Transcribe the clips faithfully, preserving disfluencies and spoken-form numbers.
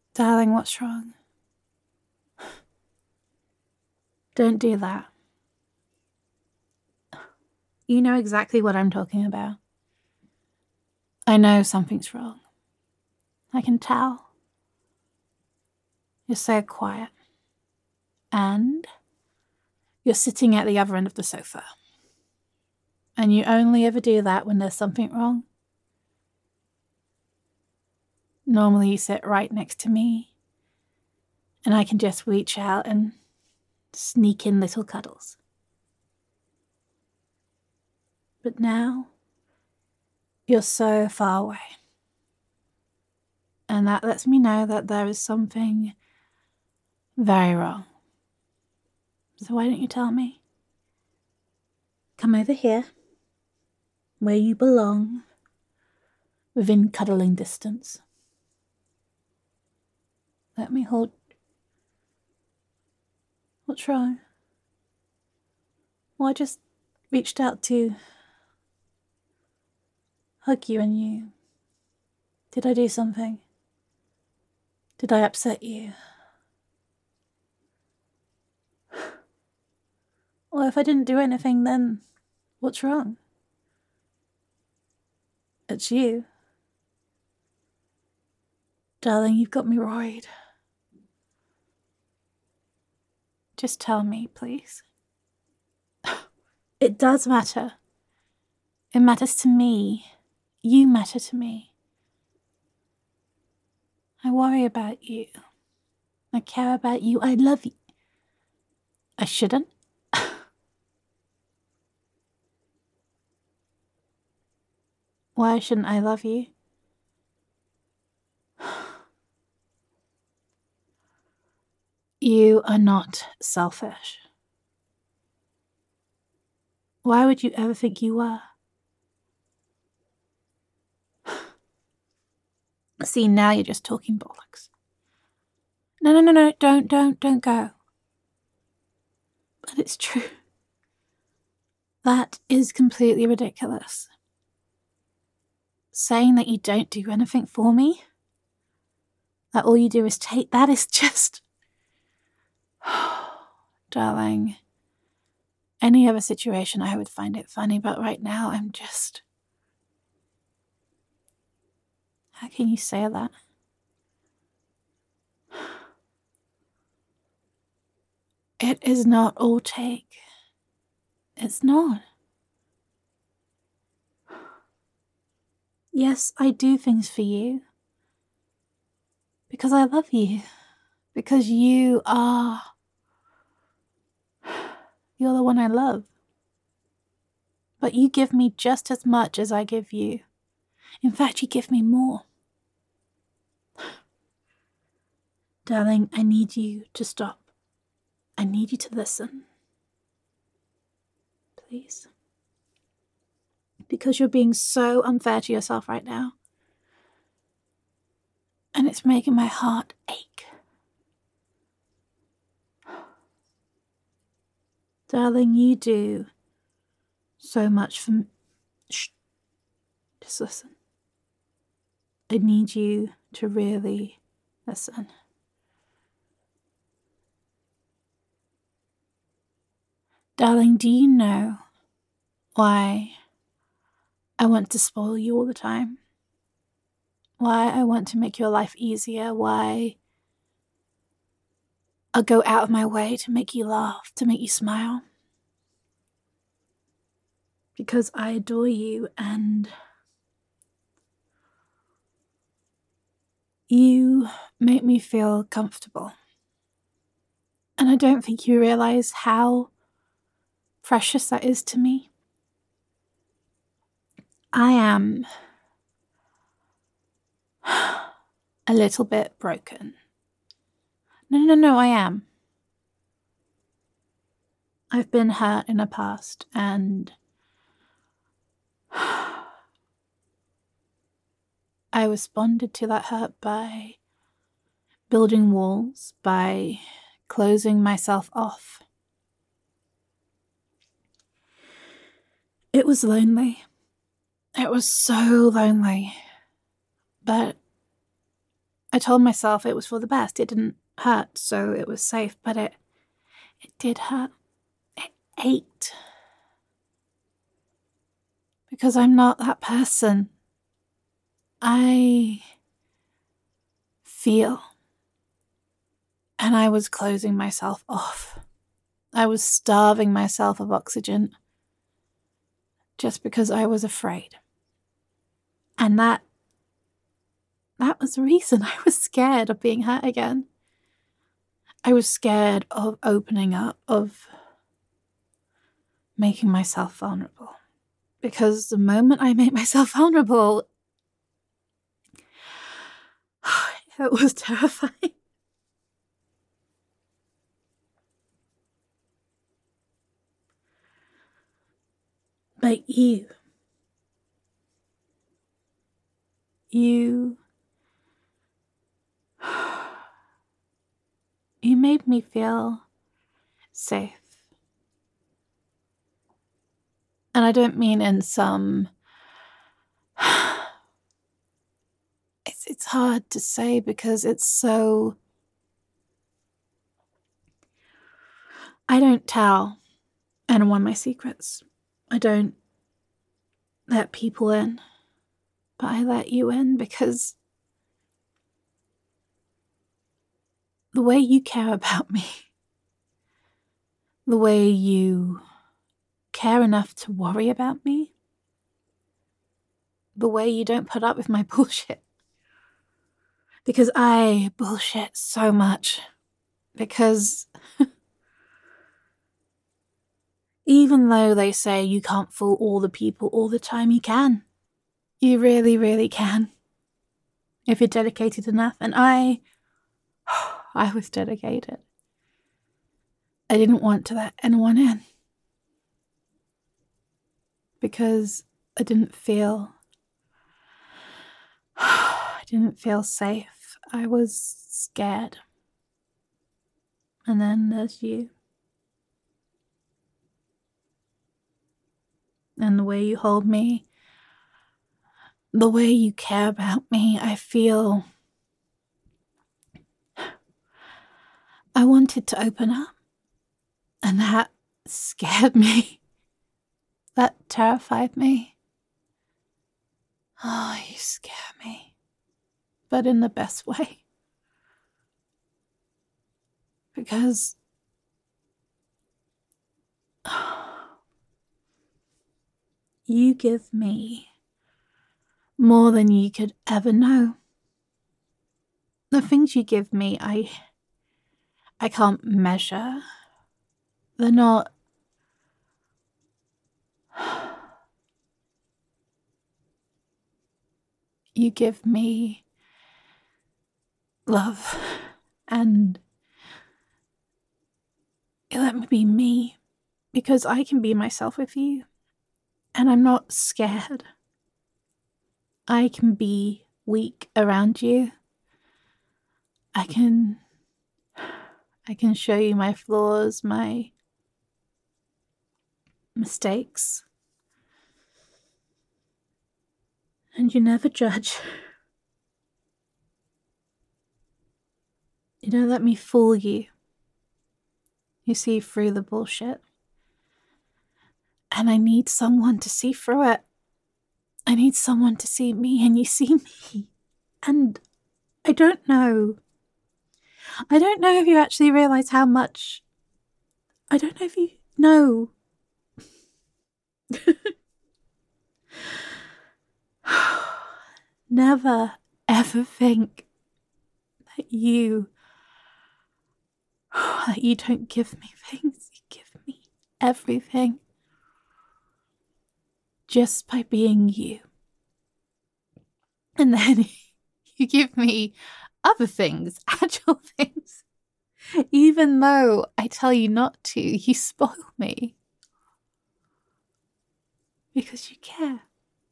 Darling, what's wrong? Don't do that. You know exactly what I'm talking about. I know something's wrong. I can tell. You're so quiet. And you're sitting at the other end of the sofa. And you only ever do that when there's something wrong. Normally you sit right next to me, and I can just reach out and sneak in little cuddles. But now, you're so far away. And that lets me know that there is something very wrong. So why don't you tell me? Come over here, where you belong, within cuddling distance. Let me hold. What's wrong? Well, I just reached out to hug you and you. Did I do something? Did I upset you? Well, if I didn't do anything, then what's wrong? It's you. Darling, you've got me worried. Just tell me, please. It does matter. It matters to me. You matter to me. I worry about you. I care about you. I love you. I shouldn't. Why shouldn't I love you? You are not selfish. Why would you ever think you were? See, now you're just talking bollocks. No, no, no, no, don't, don't, don't go. But it's true. That is completely ridiculous. Saying that you don't do anything for me, that all you do is take, that is just... Darling, any other situation I would find it funny, but right now I'm just... How can you say that? It is not all take. It's not. Yes, I do things for you. Because I love you. Because you are... You're the one I love. But you give me just as much as I give you. In fact, you give me more. Darling, I need you to stop. I need you to listen. Please. Because you're being so unfair to yourself right now. And it's making my heart ache. Darling, you do so much for me. Shh. Just listen. I need you to really listen. Darling, do you know why I want to spoil you all the time? Why I want to make your life easier? Why I'll go out of my way to make you laugh, to make you smile? Because I adore you and you make me feel comfortable. And I don't think you realize how precious that is to me. I am a little bit broken. No, no, no, I am. I've been hurt in the past and I responded to that hurt by building walls, by closing myself off. It was lonely. It was so lonely. But I told myself it was for the best. It didn't hurt, so it was safe, but it it did hurt. It ached. Because I'm not that person. I feel. And I was closing myself off. I was starving myself of oxygen just because I was afraid. And that that was the reason I was scared of being hurt again. I was scared of opening up, of making myself vulnerable. Because the moment I made myself vulnerable, it was terrifying. But you, you, you made me feel safe. And I don't mean in some, it's, it's hard to say because it's so, I don't tell anyone my secrets. I don't let people in, but I let you in because the way you care about me, the way you care enough to worry about me, the way you don't put up with my bullshit. Because I bullshit so much. Because even though they say you can't fool all the people all the time, you can. You really, really can. If you're dedicated enough. And I, I was dedicated. I didn't want to let anyone in. Because I didn't feel, I didn't feel safe. I was scared. And then there's you. And the way you hold me, the way you care about me, I feel I wanted to open up. And that scared me. That terrified me. Oh, you scare me. But in the best way. Because you give me more than you could ever know. The things you give me, I I can't measure. They're not you give me love and you let me be me because I can be myself with you and I'm not scared. I can be weak around you. I can I can show you my flaws, my mistakes. And you never judge. You don't let me fool you. You see through the bullshit. And I need someone to see through it. I need someone to see me, and you see me. And I don't know. I don't know if you actually realize how much. I don't know if you know. Never, ever think that you, that you don't give me things. You give me everything. Just by being you. And then you give me other things, actual things. Even though I tell you not to, you spoil me. Because you care.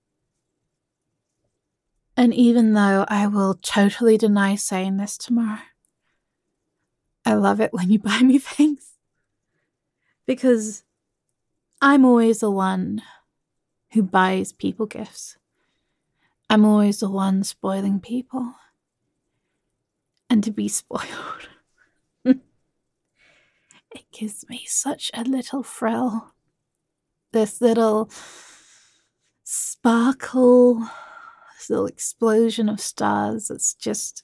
And even though I will totally deny saying this tomorrow, I love it when you buy me things. Because I'm always the one who buys people gifts. I'm always the one spoiling people. and to be spoiled. It gives me such a little thrill. This little sparkle, this little explosion of stars. It's just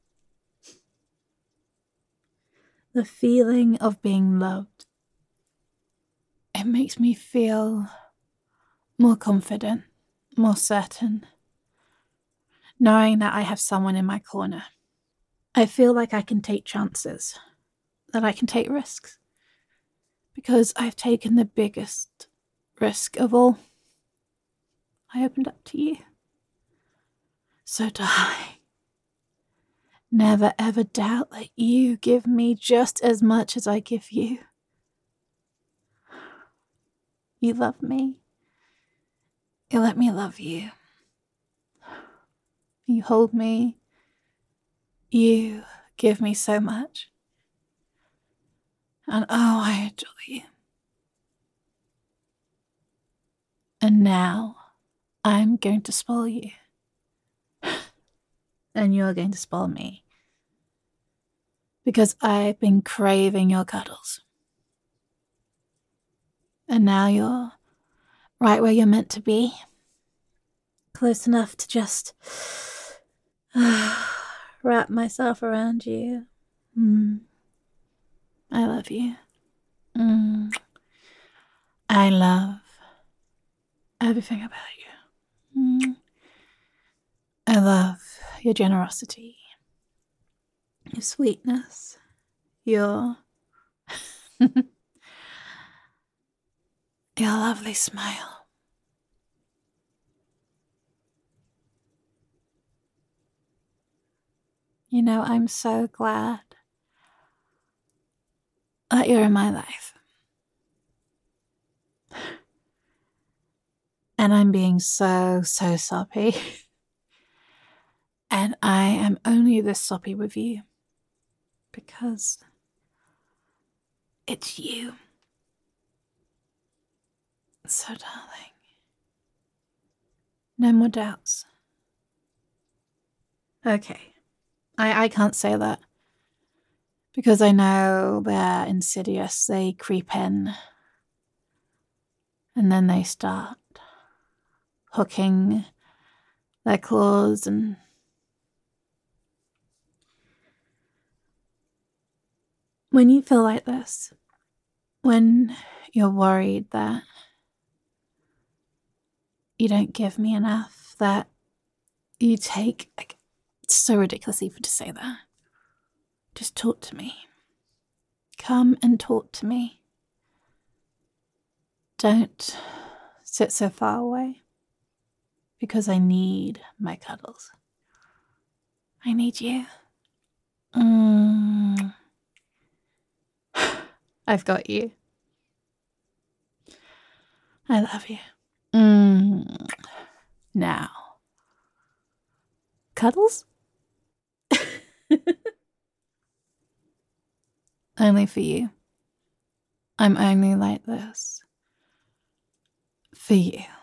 the feeling of being loved. It makes me feel more confident, more certain, knowing that I have someone in my corner. I feel like I can take chances, that I can take risks, because I've taken the biggest risk of all. I opened up to you. So darling, never ever doubt that you give me just as much as I give you. You love me. You let me love you. You hold me. You give me so much. And oh, I adore you. And now I'm going to spoil you. And you're going to spoil me. Because I've been craving your cuddles. And now you're right where you're meant to be. Close enough to just wrap myself around you. Mm. I love you. Mm. I love everything about you. Mm. I love your generosity, your sweetness, your your lovely smile. You know, I'm so glad that you're in my life. And I'm being so, so soppy. And I am only this soppy with you because it's you. So, darling, no more doubts. Okay, I, I can't say that because I know they're insidious. They creep in and then they start hooking their claws and when you feel like this, when you're worried that you don't give me enough, that you take, like, it's so ridiculous even to say that. Just talk to me. Come and talk to me. Don't sit so far away because I need my cuddles. I need you. Mm. I've got you. I love you. Mm. Now, cuddles? Only for you. I'm only like this for you.